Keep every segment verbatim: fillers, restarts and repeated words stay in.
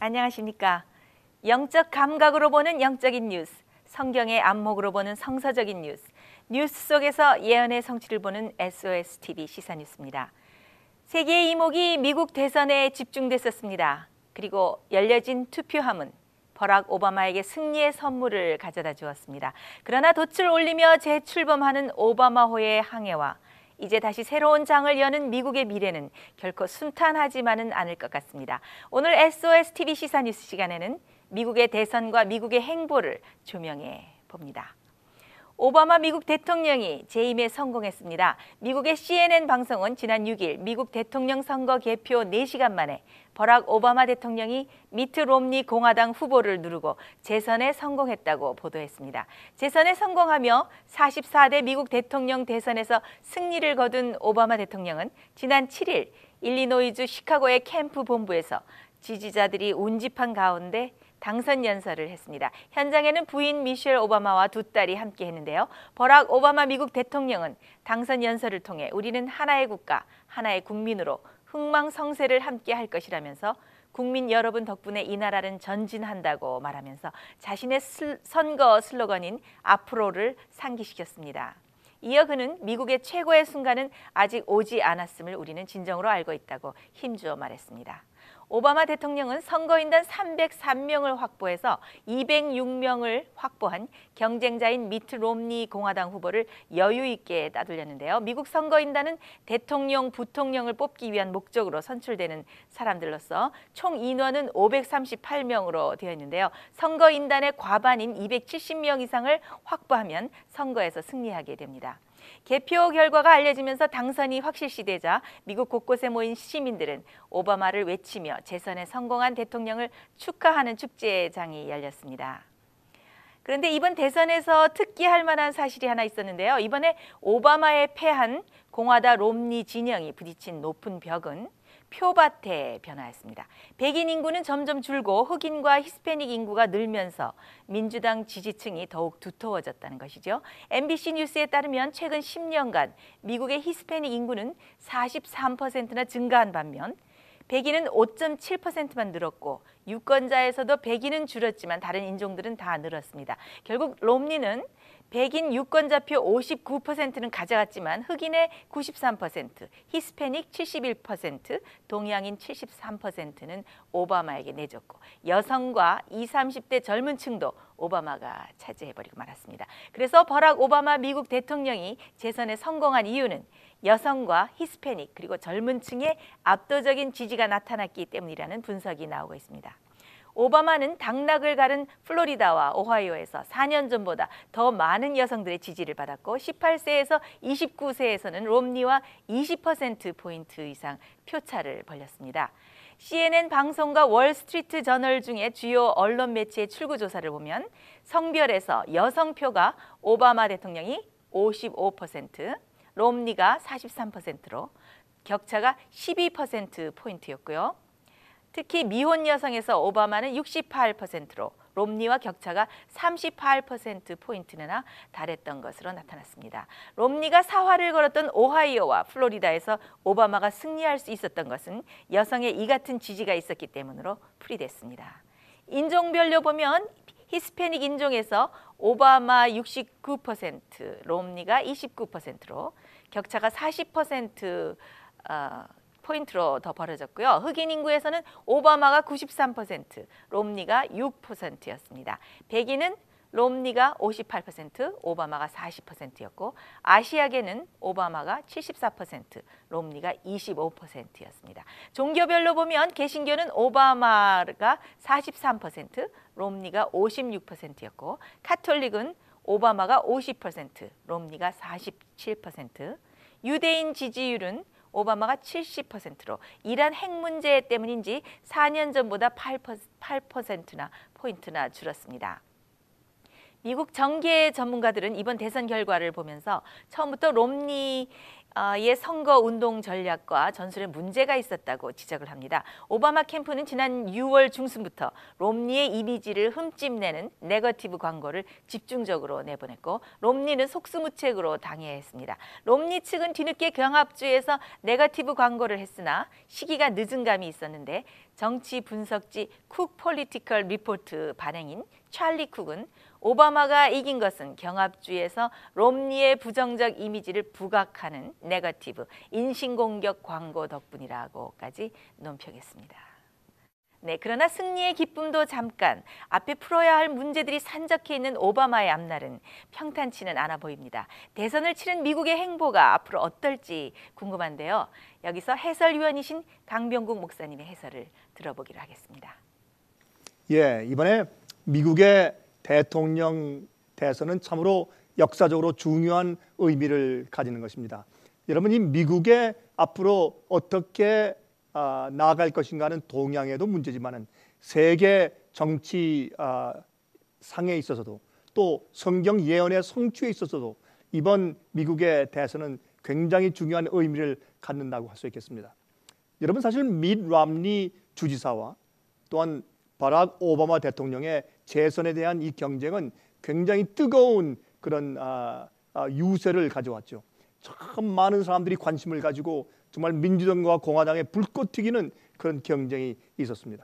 안녕하십니까. 영적 감각으로 보는 영적인 뉴스, 성경의 안목으로 보는 성서적인 뉴스, 뉴스 속에서 예언의 성취를 보는 에스오에스 티비 시사뉴스입니다. 세계의 이목이 미국 대선에 집중됐었습니다. 그리고 열려진 투표함은 버락 오바마에게 승리의 선물을 가져다 주었습니다. 그러나 돛을 올리며 재출범하는 오바마호의 항해와 이제 다시 새로운 장을 여는 미국의 미래는 결코 순탄하지만은 않을 것 같습니다. 오늘 에스오에스 티비 시사뉴스 시간에는 미국의 대선과 미국의 행보를 조명해 봅니다. 오바마 미국 대통령이 재임에 성공했습니다. 미국의 씨엔엔 방송은 지난 육 일 미국 대통령 선거 개표 네 시간 만에 버락 오바마 대통령이 미트 롬니 공화당 후보를 누르고 재선에 성공했다고 보도했습니다. 재선에 성공하며 사십사 대 미국 대통령 대선에서 승리를 거둔 오바마 대통령은 지난 칠 일 일리노이주 시카고의 캠프 본부에서 지지자들이 운집한 가운데 당선 연설을 했습니다. 현장에는 부인 미셸 오바마와 두 딸이 함께 했는데요. 버락 오바마 미국 대통령은 당선 연설을 통해 우리는 하나의 국가, 하나의 국민으로 흥망성쇠를 함께 할 것이라면서 국민 여러분 덕분에 이 나라는 전진한다고 말하면서 자신의 슬, 선거 슬로건인 앞으로를 상기시켰습니다. 이어 그는 미국의 최고의 순간은 아직 오지 않았음을 우리는 진정으로 알고 있다고 힘주어 말했습니다. 오바마 대통령은 선거인단 삼백삼 명을 확보해서 이백육 명을 확보한 경쟁자인 미트 롬니 공화당 후보를 여유 있게 따돌렸는데요. 미국 선거인단은 대통령, 부통령을 뽑기 위한 목적으로 선출되는 사람들로서 총 인원은 오백삼십팔 명으로 되어 있는데요. 선거인단의 과반인 이백칠십 명 이상을 확보하면 선거에서 승리하게 됩니다. 개표 결과가 알려지면서 당선이 확실시되자 미국 곳곳에 모인 시민들은 오바마를 외치며 재선에 성공한 대통령을 축하하는 축제장이 열렸습니다. 그런데 이번 대선에서 특기할 만한 사실이 하나 있었는데요. 이번에 오바마에 패한 공화당 롬니 진영이 부딪힌 높은 벽은 표밭에 변화했습니다. 백인 인구는 점점 줄고 흑인과 히스패닉 인구가 늘면서 민주당 지지층이 더욱 두터워졌다는 것이죠. 엠비씨 뉴스에 따르면 최근 십 년간 미국의 히스패닉 인구는 사십삼 퍼센트나 증가한 반면 백인은 오 점 칠 퍼센트만 늘었고 유권자에서도 백인은 줄었지만 다른 인종들은 다 늘었습니다. 결국 롬니는 백인 유권자표 오십구 퍼센트는 가져갔지만 흑인의 구십삼 퍼센트, 히스패닉 칠십일 퍼센트, 동양인 칠십삼 퍼센트는 오바마에게 내줬고 여성과 이십, 삼십 대 젊은 층도 오바마가 차지해버리고 말았습니다. 그래서 버락 오바마 미국 대통령이 재선에 성공한 이유는 여성과 히스패닉 그리고 젊은 층의 압도적인 지지가 나타났기 때문이라는 분석이 나오고 있습니다. 오바마는 당락을 가른 플로리다와 오하이오에서 사 년 전보다 더 많은 여성들의 지지를 받았고 십팔 세에서 이십구 세에서는 롬니와 이십 퍼센트 포인트 이상 표차를 벌렸습니다. 씨엔엔 방송과 월스트리트 저널 중에 주요 언론 매체의 출구 조사를 보면 성별에서 여성표가 오바마 대통령이 오십오 퍼센트, 롬니가 사십삼 퍼센트로 격차가 십이 퍼센트 포인트였고요. 특히 미혼 여성에서 오바마는 육십팔 퍼센트로 롬니와 격차가 삼십팔 퍼센트 포인트나 달했던 것으로 나타났습니다. 롬니가 사활을 걸었던 오하이오와 플로리다에서 오바마가 승리할 수 있었던 것은 여성의 이 같은 지지가 있었기 때문으로 풀이됐습니다. 인종별로 보면 히스패닉 인종에서 오바마 육십구 퍼센트, 롬니가 이십구 퍼센트로 격차가 사십 퍼센트 어, 포인트로 더 벌어졌고요. 흑인 인구에서는 오바마가 구십삼 퍼센트, 롬니가 육 퍼센트였습니다. 백인은 롬니가 오십팔 퍼센트, 오바마가 사십 퍼센트였고 아시아계는 오바마가 칠십사 퍼센트, 롬니가 이십오 퍼센트였습니다. 종교별로 보면 개신교는 오바마가 사십삼 퍼센트, 롬니가 오십육 퍼센트였고 카톨릭은 오바마가 오십 퍼센트, 롬니가 사십칠 퍼센트, 유대인 지지율은 오바마가 칠십 퍼센트로 이란 핵 문제 때문인지 사 년 전보다 팔 퍼센트나 포인트나 줄었습니다. 미국 정계 전문가들은 이번 대선 결과를 보면서 처음부터 롬니 어, 이에 선거 운동 전략과 전술에 문제가 있었다고 지적을 합니다. 오바마 캠프는 지난 유월 중순부터 롬니의 이미지를 흠집내는 네거티브 광고를 집중적으로 내보냈고 롬니는 속수무책으로 당해했습니다. 롬니 측은 뒤늦게 경합주에서 네거티브 광고를 했으나 시기가 늦은 감이 있었는데 정치 분석지 쿡 폴리티컬 리포트 발행인 찰리 쿡은 오바마가 이긴 것은 경합주에서 롬니의 부정적 이미지를 부각하는 네거티브 인신공격 광고 덕분이라고까지 논평했습니다. 네, 그러나 승리의 기쁨도 잠깐, 앞에 풀어야 할 문제들이 산적해 있는 오바마의 앞날은 평탄치는 않아 보입니다. 대선을 치른 미국의 행보가 앞으로 어떨지 궁금한데요. 여기서 해설위원이신 강병국 목사님의 해설을 들어보기로 하겠습니다. 예, 이번에 미국의 대통령 대선은 참으로 역사적으로 중요한 의미를 가지는 것입니다. 여러분, 이 미국의 앞으로 어떻게 아, 나아갈 것인가는 동양에도 문제지만은 세계 정치 아, 상에 있어서도 또 성경 예언의 성취에 있어서도 이번 미국의 대선은 굉장히 중요한 의미를 갖는다고 할 수 있겠습니다. 여러분, 사실 밋 람니 주지사와 또한 바락 오바마 대통령의 재선에 대한 이 경쟁은 굉장히 뜨거운 그런 아, 아, 유세를 가져왔죠. 참 많은 사람들이 관심을 가지고 정말 민주당과 공화당의 불꽃 튀기는 그런 경쟁이 있었습니다.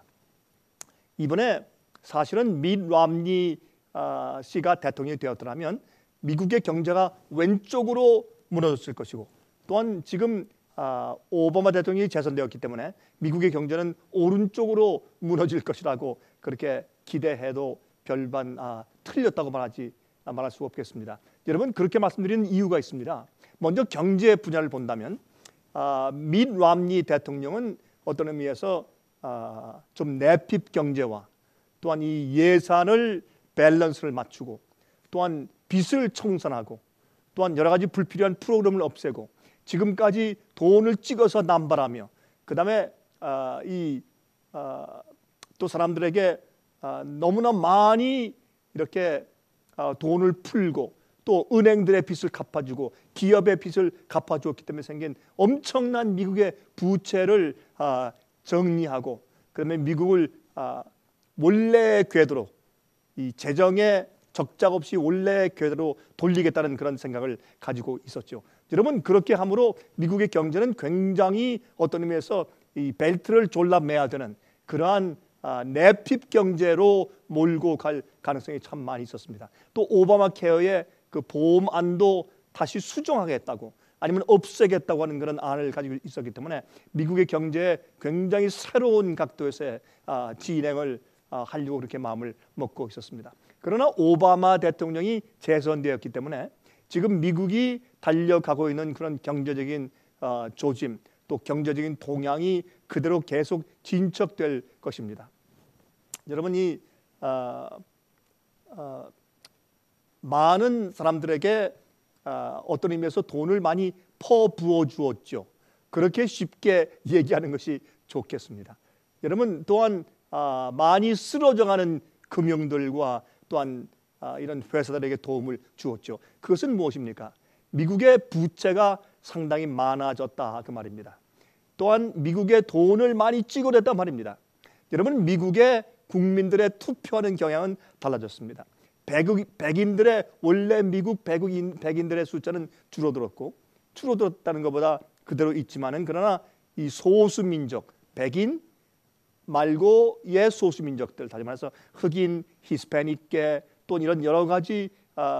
이번에 사실은 밋 람니 아, 씨가 대통령이 되었더라면 미국의 경제가 왼쪽으로 무너졌을 것이고 또한 지금 아, 오바마 대통령이 재선되었기 때문에 미국의 경제는 오른쪽으로 무너질 것이라고 그렇게 기대해도 별반 아, 틀렸다고 말하지 아, 말할 수 없겠습니다. 여러분, 그렇게 말씀드리는 이유가 있습니다. 먼저 경제 분야를 본다면 아, 밋 람니 대통령은 어떤 의미에서 아, 좀 내핍 경제와 또한 이 예산을 밸런스를 맞추고 또한 빚을 청산하고 또한 여러 가지 불필요한 프로그램을 없애고 지금까지 돈을 찍어서 남발하며 그 다음에 아, 이 아, 또 사람들에게 아, 너무나 많이 이렇게 아, 돈을 풀고 또 은행들의 빚을 갚아주고 기업의 빚을 갚아주었기 때문에 생긴 엄청난 미국의 부채를 아, 정리하고 그다음에 미국을 아, 원래 궤도로 이 재정의 적작 없이 원래 궤도로 돌리겠다는 그런 생각을 가지고 있었죠. 여러분, 그렇게 함으로 미국의 경제는 굉장히 어떤 의미에서 이 벨트를 졸라매야 되는 그러한 아, 내핍 경제로 몰고 갈 가능성이 참 많이 있었습니다. 또 오바마 케어의 그 보험안도 다시 수정하겠다고 아니면 없애겠다고 하는 그런 안을 가지고 있었기 때문에 미국의 경제에 굉장히 새로운 각도에서 아, 진행을 아, 하려고 그렇게 마음을 먹고 있었습니다. 그러나 오바마 대통령이 재선되었기 때문에 지금 미국이 달려가고 있는 그런 경제적인 어, 조짐 또 경제적인 동향이 그대로 계속 진척될 것입니다. 여러분이 어, 어, 많은 사람들에게 어, 어떤 의미에서 돈을 많이 퍼부어 주었죠. 그렇게 쉽게 얘기하는 것이 좋겠습니다. 여러분, 또한 어, 많이 쓰러져가는 금융들과 또한 아, 이런 회사들에게 도움을 주었죠. 그것은 무엇입니까? 미국의 부채가 상당히 많아졌다 그 말입니다. 또한 미국의 돈을 많이 찍어냈단 말입니다. 여러분, 미국의 국민들의 투표하는 경향은 달라졌습니다. 백흑, 백인들의 원래 미국 백인, 백인들의 숫자는 줄어들었고 줄어들었다는 것보다 그대로 있지만은 그러나 이 소수민족 백인 말고의 소수민족들 다시 말해서 흑인, 히스패닉계 또 이런 여러 가지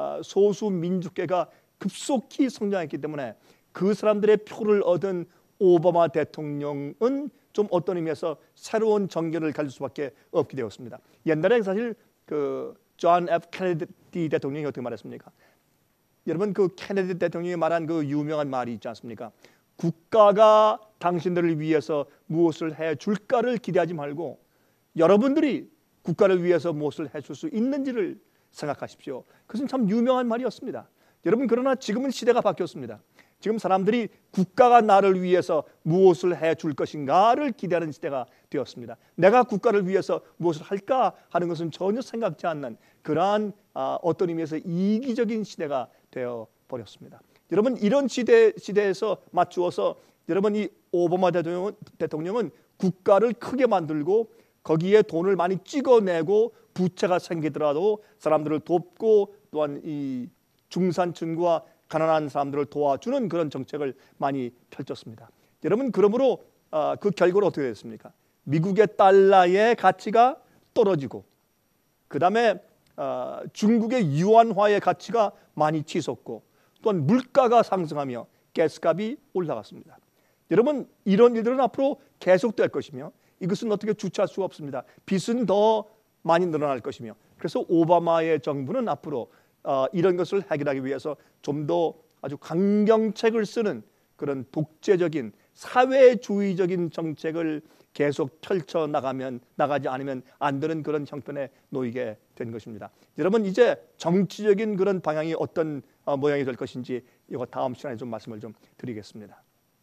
소수민족계가 급속히 성장했기 때문에 그 사람들의 표를 얻은 오바마 대통령은 좀 어떤 의미에서 새로운 정견을 가질 수밖에 없게 되었습니다. 옛날에 사실 그 존 에프 케네디 대통령이 어떻게 말했습니까? 여러분, 그 케네디 대통령이 말한 그 유명한 말이 있지 않습니까? 국가가 당신들을 위해서 무엇을 해줄까를 기대하지 말고 여러분들이 국가를 위해서 무엇을 해줄 수 있는지를 생각하십시오. 그것은 참 유명한 말이었습니다. 여러분, 그러나 지금은 시대가 바뀌었습니다. 지금 사람들이 국가가 나를 위해서 무엇을 해줄 것인가를 기대하는 시대가 되었습니다. 내가 국가를 위해서 무엇을 할까 하는 것은 전혀 생각지 않는 그러한 어떤 의미에서 이기적인 시대가 되어버렸습니다. 여러분 이런 시대 시대에서 맞추어서 여러분 이 오바마 대통령은, 대통령은 국가를 크게 만들고 거기에 돈을 많이 찍어내고 부채가 생기더라도 사람들을 돕고 또한 이 중산층과 가난한 사람들을 도와주는 그런 정책을 많이 펼쳤습니다. 여러분 그러므로 어, 그 결과는 어떻게 됐습니까? 미국의 달러의 가치가 떨어지고 그 다음에 어, 중국의 유안화의 가치가 많이 치솟고 또한 물가가 상승하며 가스값이 올라갔습니다. 여러분 이런 일들은 앞으로 계속될 것이며 이것은 어떻게 주체할 수가 없습니다. 빚은 더 많이 늘어날 것이며 그래서 오바마의 정부는 앞으로 어, 이런 것을 해결하기 위해서 좀 더 아주 강경책을 쓰는 그런 독재적인 사회주의적인 정책을 계속 펼쳐 나가면 나가지 않으면 안 되는 그런 형편에 놓이게 된 것입니다. 여러분 이제 정치적인 그런 방향이 어떤 어, 모양이 될 것인지 이거 다음 시간에 좀 말씀을 좀 드리겠습니다.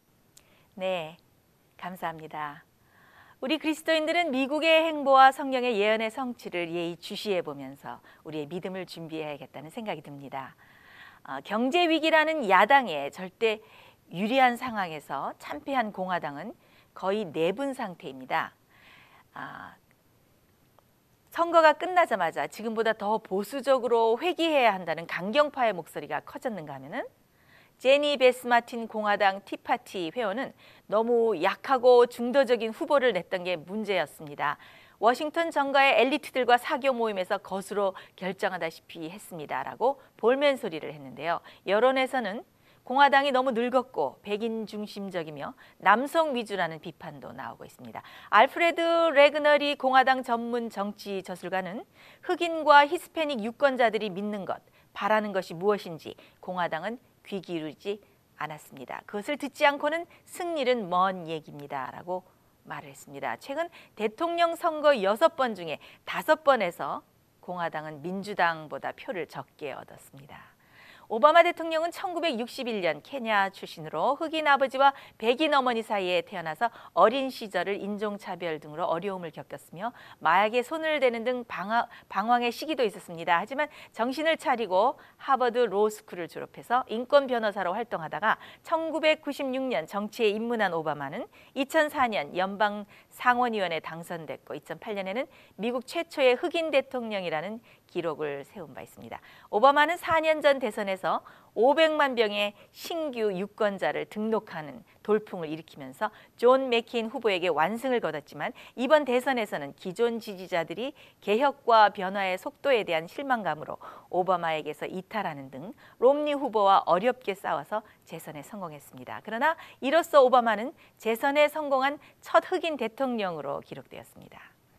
네, 감사합니다. 우리 그리스도인들은 미국의 행보와 성령의 예언의 성취를 예의 주시해 보면서 우리의 믿음을 준비해야겠다는 생각이 듭니다. 어, 경제 위기라는 야당의 절대 유리한 상황에서 참패한 공화당은 거의 내분 상태입니다. 아, 선거가 끝나자마자 지금보다 더 보수적으로 회귀해야 한다는 강경파의 목소리가 커졌는가 하면은 제니 베스 마틴 공화당 티파티 회원은 너무 약하고 중도적인 후보를 냈던 게 문제였습니다. 워싱턴 정가의 엘리트들과 사교 모임에서 거수로 결정하다시피 했습니다라고 볼멘 소리를 했는데요. 여론에서는 공화당이 너무 늙었고 백인 중심적이며 남성 위주라는 비판도 나오고 있습니다. 알프레드 레그너리 공화당 전문 정치 저술가는 흑인과 히스패닉 유권자들이 믿는 것, 바라는 것이 무엇인지 공화당은 귀 기울이지 않았습니다. 그것을 듣지 않고는 승리는 먼 얘기입니다 라고 말을 했습니다. 최근 대통령 선거 여섯 번 중에 다섯 번에서 공화당은 민주당보다 표를 적게 얻었습니다. 오바마 대통령은 천구백육십일 년 케냐 출신으로 흑인 아버지와 백인 어머니 사이에 태어나서 어린 시절을 인종차별 등으로 어려움을 겪었으며 마약에 손을 대는 등 방황, 방황의 시기도 있었습니다. 하지만 정신을 차리고 하버드 로스쿨을 졸업해서 인권 변호사로 활동하다가 천구백구십육 년 정치에 입문한 오바마는 이천사 년 연방 상원의원에 당선됐고 이천팔 년에는 미국 최초의 흑인 대통령이라는 기록을 세운 바 있습니다. 오바마는 사 년 전 대선에서 오백만 명의 신규 유권자를 등록하는 돌풍을 일으키면서 존 맥케인 후보에게 완승을 거뒀지만 이번 대선에서는 기존 지지자들이 개혁과 변화의 속도에 대한 실망감으로 오바마에게서 이탈하는 등 롬니 후보와 어렵게 싸워서 재선에 성공했습니다. 그러나 이로써 오바마는 재선에 성공한 첫 흑인 대통령으로 기록되었습니다.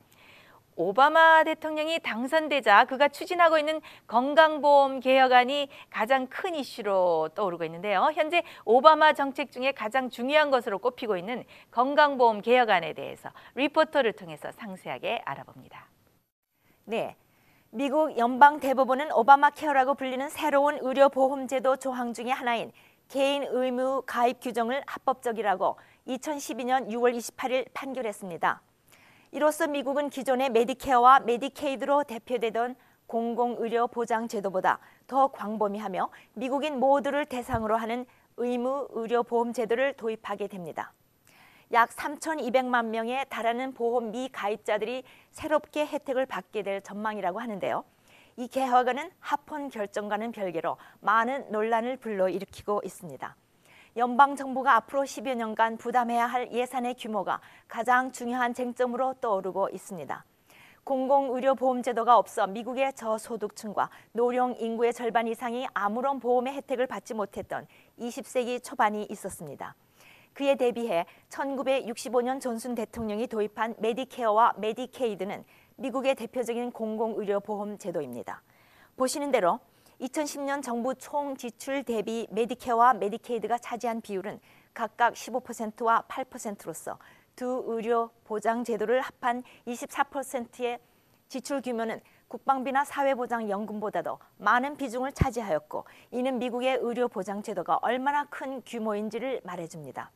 오바마 대통령이 당선되자 그가 추진하고 있는 건강보험 개혁안이 가장 큰 이슈로 떠오르고 있는데요. 현재 오바마 정책 중에 가장 중요한 것으로 꼽히고 있는 건강보험 개혁안에 대해서 리포터를 통해서 상세하게 알아봅니다. 네, 미국 연방대법원은 오바마 케어라고 불리는 새로운 의료보험제도 조항 중의 하나인 개인 의무 가입 규정을 합법적이라고 이천십이 년 유월 이십팔일 판결했습니다. 이로써 미국은 기존의 메디케어와 메디케이드로 대표되던 공공의료보장제도보다 더 광범위하며 미국인 모두를 대상으로 하는 의무의료보험제도를 도입하게 됩니다. 약 삼천이백만 명에 달하는 보험 미가입자들이 새롭게 혜택을 받게 될 전망이라고 하는데요. 이 개혁안은 합헌 결정과는 별개로 많은 논란을 불러일으키고 있습니다. 연방정부가 앞으로 십여 년간 부담해야 할 예산의 규모가 가장 중요한 쟁점으로 떠오르고 있습니다. 공공의료보험제도가 없어 미국의 저소득층과 노령 인구의 절반 이상이 아무런 보험의 혜택을 받지 못했던 이십 세기 초반이 있었습니다. 그에 대비해 천구백육십오 년 존슨 대통령이 도입한 메디케어와 메디케이드는 미국의 대표적인 공공의료보험 제도입니다. 보시는 대로 이천십 년 정부 총 지출 대비 메디케어와 메디케이드가 차지한 비율은 각각 십오 퍼센트와 팔 퍼센트로서 두 의료 보장 제도를 합한 이십사 퍼센트의 지출 규모는 국방비나 사회보장연금보다도 많은 비중을 차지하였고 이는 미국의 의료 보장 제도가 얼마나 큰 규모인지를 말해줍니다.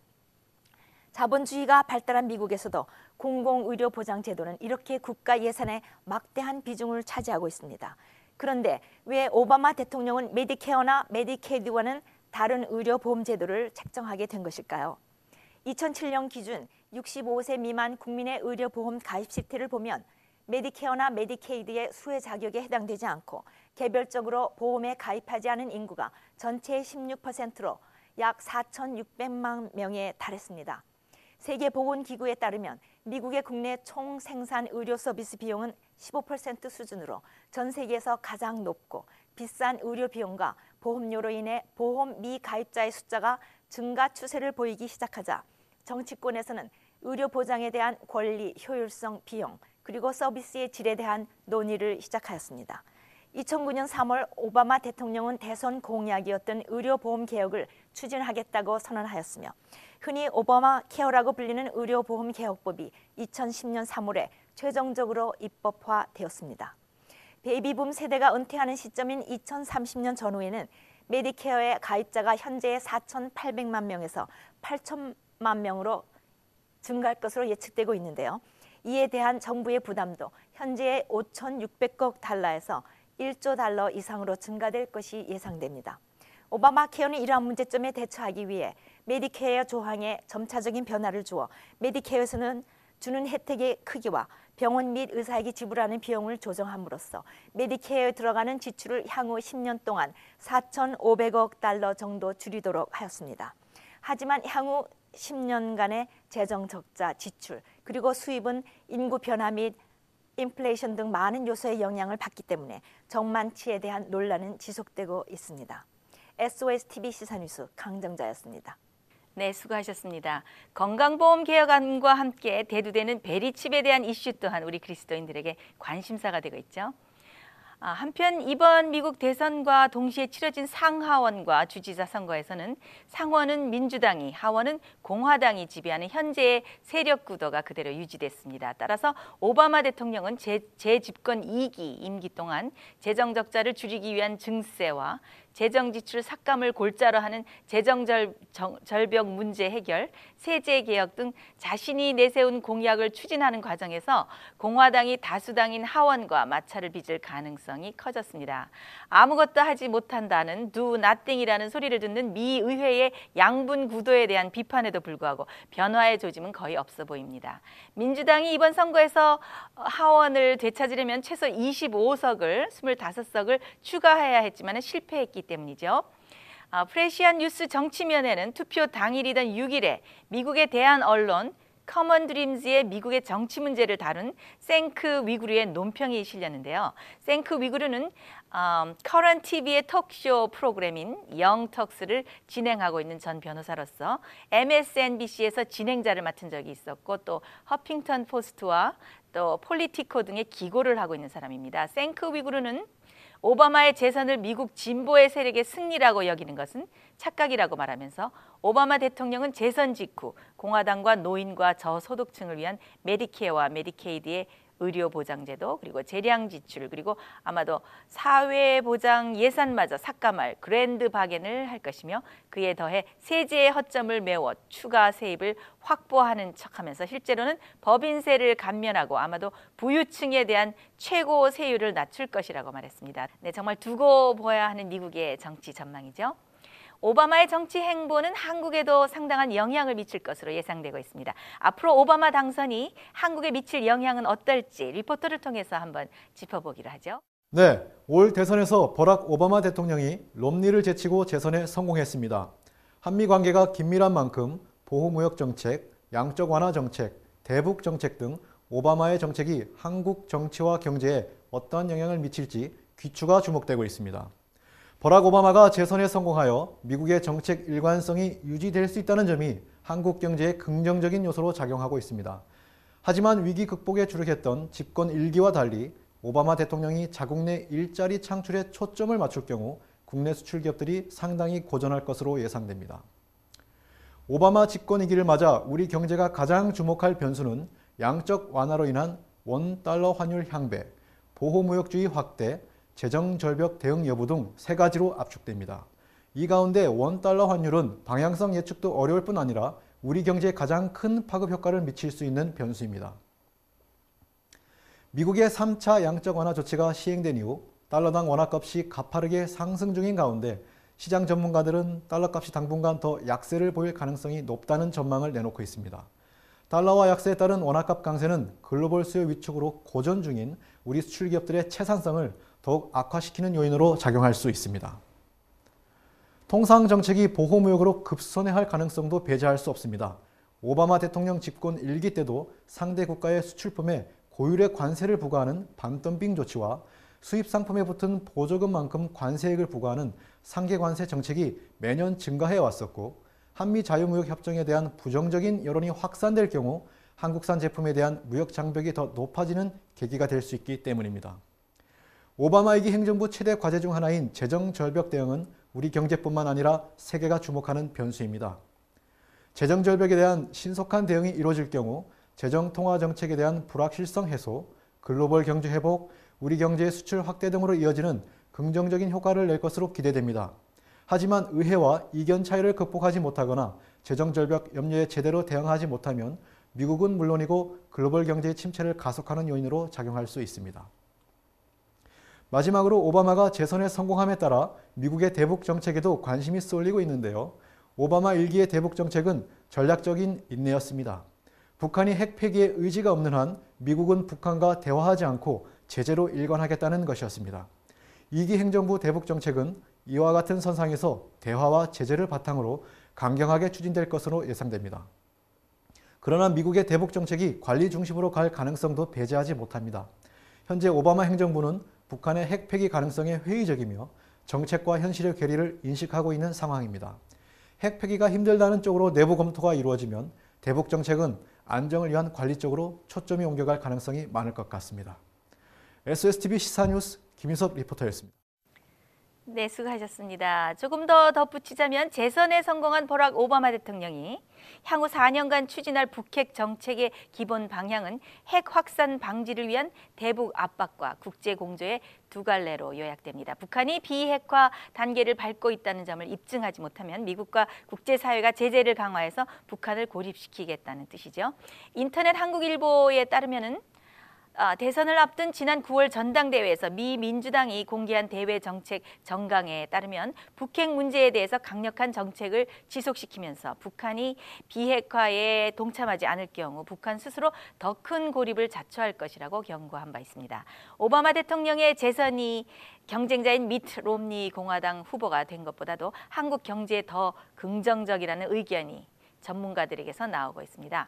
자본주의가 발달한 미국에서도 공공의료보장제도는 이렇게 국가 예산의 막대한 비중을 차지하고 있습니다. 그런데 왜 오바마 대통령은 메디케어나 메디케이드와는 다른 의료보험 제도를 책정하게 된 것일까요? 이천칠 년 기준 육십오 세 미만 국민의 의료보험 가입 시트를 보면 메디케어나 메디케이드의 수혜 자격에 해당되지 않고 개별적으로 보험에 가입하지 않은 인구가 전체의 십육 퍼센트로 약 사천육백만 명에 달했습니다. 세계보건기구에 따르면 미국의 국내 총 생산 의료 서비스 비용은 십오 퍼센트 수준으로 전 세계에서 가장 높고 비싼 의료 비용과 보험료로 인해 보험 미가입자의 숫자가 증가 추세를 보이기 시작하자 정치권에서는 의료 보장에 대한 권리, 효율성, 비용, 그리고 서비스의 질에 대한 논의를 시작하였습니다. 이천구 년 삼월 오바마 대통령은 대선 공약이었던 의료보험 개혁을 추진하겠다고 선언하였으며 흔히 오바마 케어라고 불리는 의료보험 개혁법이 이천십 년 삼월에 최종적으로 입법화되었습니다. 베이비붐 세대가 은퇴하는 시점인 이천삼십 년 전후에는 메디케어의 가입자가 현재의 사천팔백만 명에서 팔천만 명으로 증가할 것으로 예측되고 있는데요. 이에 대한 정부의 부담도 현재의 오천육백억 달러에서 일조 달러 이상으로 증가될 것이 예상됩니다. 오바마 케어는 이러한 문제점에 대처하기 위해 메디케어 조항에 점차적인 변화를 주어 메디케어에서는 주는 혜택의 크기와 병원 및 의사에게 지불하는 비용을 조정함으로써 메디케어에 들어가는 지출을 향후 십 년 동안 사천오백억 달러 정도 줄이도록 하였습니다. 하지만 향후 십 년간의 재정 적자, 지출, 그리고 수입은 인구 변화 및 인플레이션 등 많은 요소의 영향을 받기 때문에 정만치에 대한 논란은 지속되고 있습니다. 에스오에스티비 시사뉴스 강정자였습니다. 네, 수고하셨습니다. 건강보험 개혁안과 함께 대두되는 베리칩에 대한 이슈 또한 우리 그리스도인들에게 관심사가 되고 있죠. 아, 한편 이번 미국 대선과 동시에 치러진 상하원과 주지사 선거에서는 상원은 민주당이, 하원은 공화당이 지배하는 현재의 세력 구도가 그대로 유지됐습니다. 따라서 오바마 대통령은 재, 재집권 이 기 임기 동안 재정 적자를 줄이기 위한 증세와 재정 지출 삭감을 골자로 하는 재정 절, 정, 절벽 문제 해결, 세제 개혁 등 자신이 내세운 공약을 추진하는 과정에서 공화당이 다수당인 하원과 마찰을 빚을 가능성이 커졌습니다. 아무것도 하지 못한다는 do nothing이라는 소리를 듣는 미 의회의 양분 구도에 대한 비판에도 불구하고 변화의 조짐은 거의 없어 보입니다. 민주당이 이번 선거에서 하원을 되찾으려면 최소 이십오 석을, 이십오 석을 추가해야 했지만 실패했기 때문이죠. 아, 프레시안 뉴스 정치면에는 투표 당일이던 육 일에 미국의 대한 언론 커먼 드림즈의 미국의 정치 문제를 다룬 생크 위구르의 논평이 실렸는데요. 생크 위구르는 음, 커런 티비의 톡쇼 프로그램인 영턱스를 진행하고 있는 전 변호사로서 엠에스엔비씨에서 진행자를 맡은 적이 있었고 또 허핑턴 포스트와 또 폴리티코 등의 기고를 하고 있는 사람입니다. 생크 위구르는 오바마의 재선을 미국 진보의 세력의 승리라고 여기는 것은 착각이라고 말하면서 오바마 대통령은 재선 직후 공화당과 노인과 저소득층을 위한 메디케어와 메디케이드의 의료보장제도 그리고 재량 지출 그리고 아마도 사회보장 예산마저 삭감할 그랜드 바겐을 할 것이며 그에 더해 세제의 허점을 메워 추가 세입을 확보하는 척하면서 실제로는 법인세를 감면하고 아마도 부유층에 대한 최고 세율을 낮출 것이라고 말했습니다. 네, 정말 두고 보아야 하는 미국의 정치 전망이죠. 오바마의 정치 행보는 한국에도 상당한 영향을 미칠 것으로 예상되고 있습니다. 앞으로 오바마 당선이 한국에 미칠 영향은 어떨지 리포터를 통해서 한번 짚어보기로 하죠. 네, 올 대선에서 버락 오바마 대통령이 롬니를 제치고 재선에 성공했습니다. 한미 관계가 긴밀한 만큼 보호무역 정책, 양적 완화 정책, 대북 정책 등 오바마의 정책이 한국 정치와 경제에 어떤 영향을 미칠지 귀추가 주목되고 있습니다. 버락 오바마가 재선에 성공하여 미국의 정책 일관성이 유지될 수 있다는 점이 한국 경제에 긍정적인 요소로 작용하고 있습니다. 하지만 위기 극복에 주력했던 집권 일 기와 달리 오바마 대통령이 자국 내 일자리 창출에 초점을 맞출 경우 국내 수출 기업들이 상당히 고전할 것으로 예상됩니다. 오바마 집권 이 기를 맞아 우리 경제가 가장 주목할 변수는 양적 완화로 인한 원달러 환율 향배, 보호무역주의 확대, 재정 절벽 대응 여부 등 세 가지로 압축됩니다. 이 가운데 원달러 환율은 방향성 예측도 어려울 뿐 아니라 우리 경제에 가장 큰 파급 효과를 미칠 수 있는 변수입니다. 미국의 삼 차 양적 완화 조치가 시행된 이후 달러당 원화값이 가파르게 상승 중인 가운데 시장 전문가들은 달러값이 당분간 더 약세를 보일 가능성이 높다는 전망을 내놓고 있습니다. 달러와 약세에 따른 원화값 강세는 글로벌 수요 위축으로 고전 중인 우리 수출 기업들의 채산성을 더욱 악화시키는 요인으로 작용할 수 있습니다. 통상 정책이 보호무역으로 급선회할 가능성도 배제할 수 없습니다. 오바마 대통령 집권 일 기 때도 상대 국가의 수출품에 고율의 관세를 부과하는 반덤핑 조치와 수입 상품에 붙은 보조금만큼 관세액을 부과하는 상계관세 정책이 매년 증가해 왔었고, 한미 자유무역 협정에 대한 부정적인 여론이 확산될 경우 한국산 제품에 대한 무역 장벽이 더 높아지는 계기가 될 수 있기 때문입니다. 오바마 이 기 행정부 최대 과제 중 하나인 재정 절벽 대응은 우리 경제뿐만 아니라 세계가 주목하는 변수입니다. 재정 절벽에 대한 신속한 대응이 이루어질 경우 재정 통화 정책에 대한 불확실성 해소, 글로벌 경제 회복, 우리 경제의 수출 확대 등으로 이어지는 긍정적인 효과를 낼 것으로 기대됩니다. 하지만 의회와 이견 차이를 극복하지 못하거나 재정 절벽 염려에 제대로 대응하지 못하면 미국은 물론이고 글로벌 경제의 침체를 가속하는 요인으로 작용할 수 있습니다. 마지막으로 오바마가 재선에 성공함에 따라 미국의 대북 정책에도 관심이 쏠리고 있는데요. 오바마 일 기의 대북 정책은 전략적인 인내였습니다. 북한이 핵 폐기의 의지가 없는 한 미국은 북한과 대화하지 않고 제재로 일관하겠다는 것이었습니다. 이 기 행정부 대북 정책은 이와 같은 선상에서 대화와 제재를 바탕으로 강경하게 추진될 것으로 예상됩니다. 그러나 미국의 대북 정책이 관리 중심으로 갈 가능성도 배제하지 못합니다. 현재 오바마 행정부는 북한의 핵 폐기 가능성에 회의적이며 정책과 현실의 괴리를 인식하고 있는 상황입니다. 핵 폐기가 힘들다는 쪽으로 내부 검토가 이루어지면 대북 정책은 안정을 위한 관리 쪽으로 초점이 옮겨갈 가능성이 많을 것 같습니다. 에스오에스티비 시사뉴스 김인섭 리포터였습니다. 네, 수고하셨습니다. 조금 더 덧붙이자면 재선에 성공한 버락 오바마 대통령이 향후 사 년간 추진할 북핵 정책의 기본 방향은 핵 확산 방지를 위한 대북 압박과 국제 공조의 두 갈래로 요약됩니다. 북한이 비핵화 단계를 밟고 있다는 점을 입증하지 못하면 미국과 국제사회가 제재를 강화해서 북한을 고립시키겠다는 뜻이죠. 인터넷 한국일보에 따르면은 아, 대선을 앞둔 지난 구월 전당대회에서 미 민주당이 공개한 대외 정책 정강에 따르면 북핵 문제에 대해서 강력한 정책을 지속시키면서 북한이 비핵화에 동참하지 않을 경우 북한 스스로 더 큰 고립을 자초할 것이라고 경고한 바 있습니다. 오바마 대통령의 재선이 경쟁자인 미트 롬니 공화당 후보가 된 것보다도 한국 경제에 더 긍정적이라는 의견이 전문가들에게서 나오고 있습니다.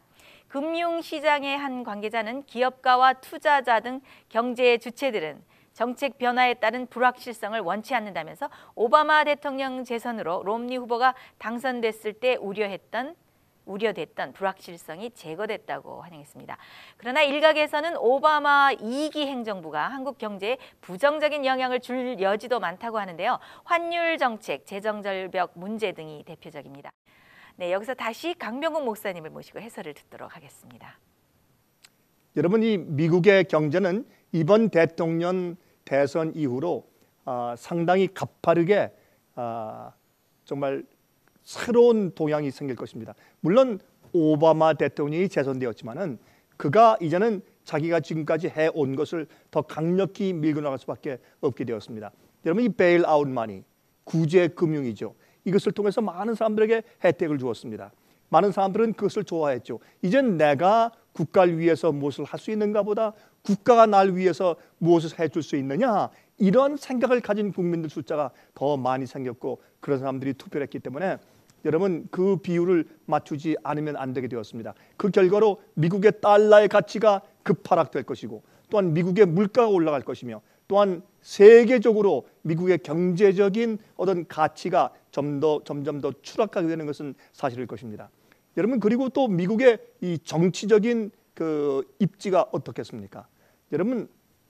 금융시장의 한 관계자는 기업가와 투자자 등 경제의 주체들은 정책 변화에 따른 불확실성을 원치 않는다면서 오바마 대통령 재선으로 롬니 후보가 당선됐을 때 우려했던 우려됐던 불확실성이 제거됐다고 환영했습니다. 그러나 일각에서는 오바마 이 기 행정부가 한국 경제에 부정적인 영향을 줄 여지도 많다고 하는데요. 환율 정책, 재정 절벽 문제 등이 대표적입니다. 네, 여기서 다시 강병국 목사님을 모시고 해설을 듣도록 하겠습니다. 여러분, 이 미국의 경제는 이번 대통령 대선 이후로 어, 상당히 가파르게 어, 정말 새로운 동향이 생길 것입니다. 물론 오바마 대통령이 재선되었지만은 그가 이제는 자기가 지금까지 해온 것을 더 강력히 밀고 나갈 수밖에 없게 되었습니다. 여러분, 이 베일아웃 마니, 구제 금융이죠. 이것을 통해서 많은 사람들에게 혜택을 주었습니다. 많은 사람들은 그것을 좋아했죠. 이젠 내가 국가를 위해서 무엇을 할 수 있는가 보다 국가가 날 위해서 무엇을 해줄 수 있느냐, 이런 생각을 가진 국민들 숫자가 더 많이 생겼고 그런 사람들이 투표를 했기 때문에 여러분, 그 비율을 맞추지 않으면 안 되게 되었습니다. 그 결과로 미국의 달러의 가치가 급하락될 것이고 또한 미국의 물가가 올라갈 것이며 또한 세계적으로 미국의 경제적인 어떤 가치가 좀 더, 점점 더 추락하게 되는 것은 사실일 것입니다. 여러분, 그리고 또 미국의 이 정치적인 그 입지가 어떻겠습니까? 여러분,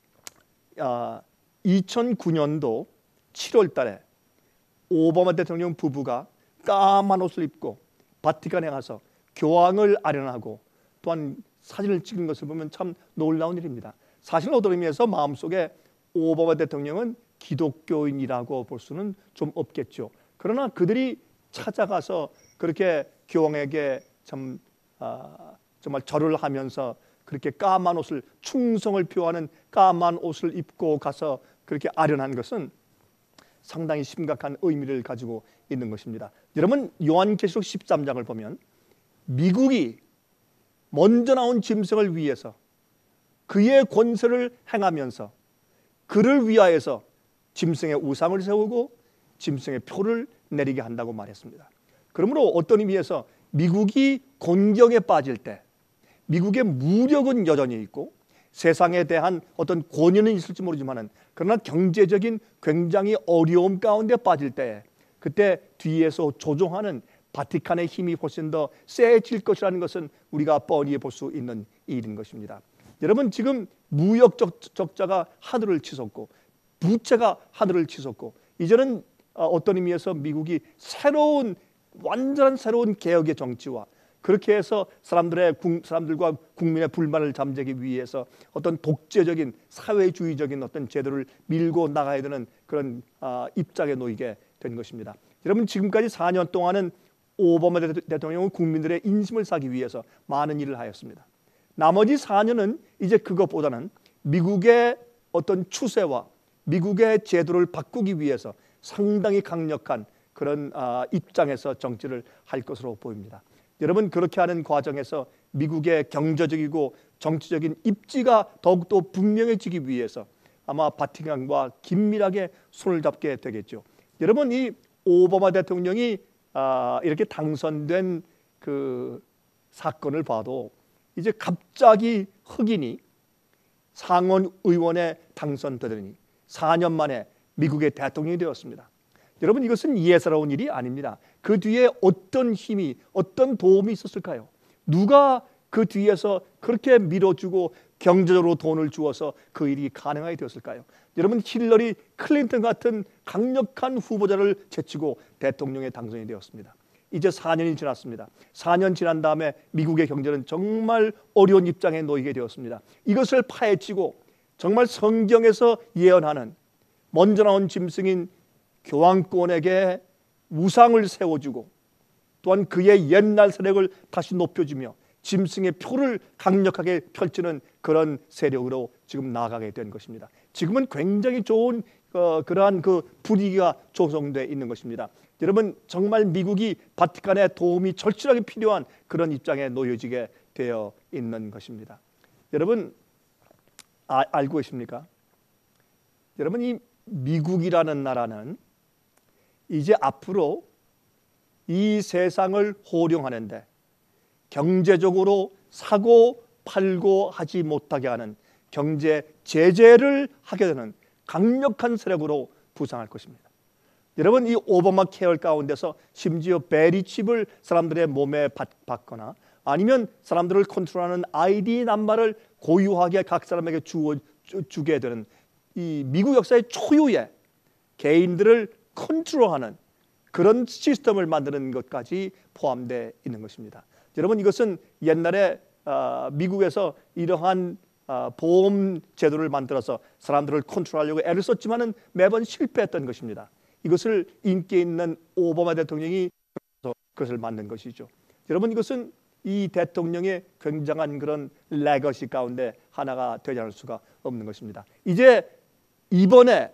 아, 이천구 년도 칠월 달에 오바마 대통령 부부가 까만 옷을 입고 바티칸에 가서 교황을 아련하고 또한 사진을 찍은 것을 보면 참 놀라운 일입니다. 사실 어떤 의미에서 마음속에 오바마 대통령은 기독교인이라고 볼 수는 좀 없겠죠. 그러나 그들이 찾아가서 그렇게 교황에게 참 아, 정말 절을 하면서 그렇게 까만 옷을, 충성을 표하는 까만 옷을 입고 가서 그렇게 아련한 것은 상당히 심각한 의미를 가지고 있는 것입니다. 여러분 요한계시록 십삼 장을 보면 미국이 먼저 나온 짐승을 위해서 그의 권세를 행하면서 그를 위하여서 짐승의 우상을 세우고 짐승의 표를 내리게 한다고 말했습니다. 그러므로 어떤 의미에서 미국이 곤경에 빠질 때 미국의 무력은 여전히 있고 세상에 대한 어떤 권위는 있을지 모르지만 그러나 경제적인 굉장히 어려움 가운데 빠질 때 그때 뒤에서 조종하는 바티칸의 힘이 훨씬 더 세질 것이라는 것은 우리가 뻔히 볼 수 있는 일인 것입니다. 여러분 지금 무역 적자가 하늘을 치솟고 부채가 하늘을 치솟고 이제는 어떤 의미에서 미국이 새로운 완전한 새로운 개혁의 정치와 그렇게 해서 사람들의 사람들과 국민의 불만을 잠재기 위해서 어떤 독재적인 사회주의적인 어떤 제도를 밀고 나가야 되는 그런 아, 입장에 놓이게 된 것입니다. 여러분 지금까지 사 년 동안은 오바마 대통령은 국민들의 인심을 사기 위해서 많은 일을 하였습니다. 나머지 사 년은 이제 그것보다는 미국의 어떤 추세와 미국의 제도를 바꾸기 위해서 상당히 강력한 그런 아, 입장에서 정치를 할 것으로 보입니다. 여러분 그렇게 하는 과정에서 미국의 경제적이고 정치적인 입지가 더욱더 분명해지기 위해서 아마 바티칸과 긴밀하게 손을 잡게 되겠죠. 여러분 이 오바마 대통령이 아, 이렇게 당선된 그 사건을 봐도 이제 갑자기 흑인이 상원 의원에 당선되더니 사 년 만에 미국의 대통령이 되었습니다. 여러분 이것은 예사로운 일이 아닙니다. 그 뒤에 어떤 힘이 어떤 도움이 있었을까요? 누가 그 뒤에서 그렇게 밀어주고 경제적으로 돈을 주어서 그 일이 가능하게 되었을까요? 여러분 힐러리 클린턴 같은 강력한 후보자를 제치고 대통령에 당선이 되었습니다. 이제 사 년이 지났습니다. 사 년 지난 다음에 미국의 경제는 정말 어려운 입장에 놓이게 되었습니다. 이것을 파헤치고 정말 성경에서 예언하는 먼저 나온 짐승인 교황권에게 우상을 세워주고 또한 그의 옛날 세력을 다시 높여주며 짐승의 표를 강력하게 펼치는 그런 세력으로 지금 나아가게 된 것입니다. 지금은 굉장히 좋은 어, 그러한 그 분위기가 조성되어 있는 것입니다. 여러분 정말 미국이 바티칸의 도움이 절실하게 필요한 그런 입장에 놓여지게 되어 있는 것입니다. 여러분 아, 알고 계십니까? 여러분 이 미국이라는 나라는 이제 앞으로 이 세상을 호령하는데 경제적으로 사고 팔고 하지 못하게 하는 경제 제재를 하게 되는 강력한 세력으로 부상할 것입니다. 여러분 이 오바마 케어 가운데서 심지어 베리칩을 사람들의 몸에 받거나 아니면 사람들을 컨트롤하는 아이디 넘버를 고유하게 각 사람에게 주어, 주, 주게 되는 이 미국 역사의 초유의 개인들을 컨트롤하는 그런 시스템을 만드는 것까지 포함되어 있는 것입니다. 여러분 이것은 옛날에 어, 미국에서 이러한 어, 보험 제도를 만들어서 사람들을 컨트롤하려고 애를 썼지만은 매번 실패했던 것입니다. 이것을 인기 있는 오바마 대통령이 그것을 만든 것이죠. 여러분 이것은 이 대통령의 굉장한 그런 레거시 가운데 하나가 되지 않을 수가 없는 것입니다. 이제 이번에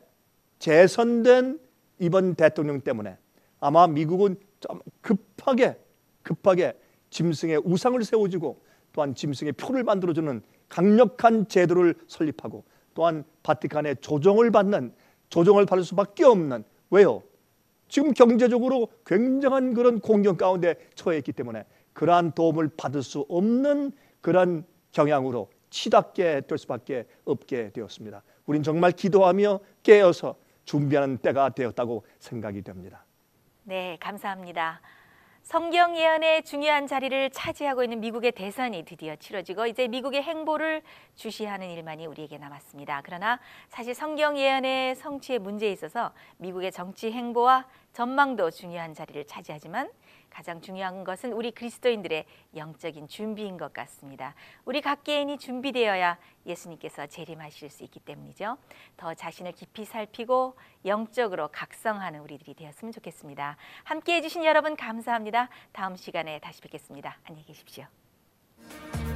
재선된 이번 대통령 때문에 아마 미국은 좀 급하게 급하게 짐승의 우상을 세워주고 또한 짐승의 표를 만들어주는 강력한 제도를 설립하고 또한 바티칸의 조정을 받는 조정을 받을 수밖에 없는 왜요? 지금 경제적으로 굉장한 그런 공경 가운데 처해 있기 때문에 그러한 도움을 받을 수 없는 그러한 경향으로 치닫게 될 수밖에 없게 되었습니다. 우린 정말 기도하며 깨어서 준비하는 때가 되었다고 생각이 됩니다. 네, 감사합니다. 성경 예언의 중요한 자리를 차지하고 있는 미국의 대선이 드디어 치러지고 이제 미국의 행보를 주시하는 일만이 우리에게 남았습니다. 그러나 사실 성경 예언의 성취의 문제에 있어서 미국의 정치 행보와 전망도 중요한 자리를 차지하지만 가장 중요한 것은 우리 그리스도인들의 영적인 준비인 것 같습니다. 우리 각 개인이 준비되어야 예수님께서 재림하실 수 있기 때문이죠. 더 자신을 깊이 살피고 영적으로 각성하는 우리들이 되었으면 좋겠습니다. 함께해 주신 여러분 감사합니다. 다음 시간에 다시 뵙겠습니다. 안녕히 계십시오.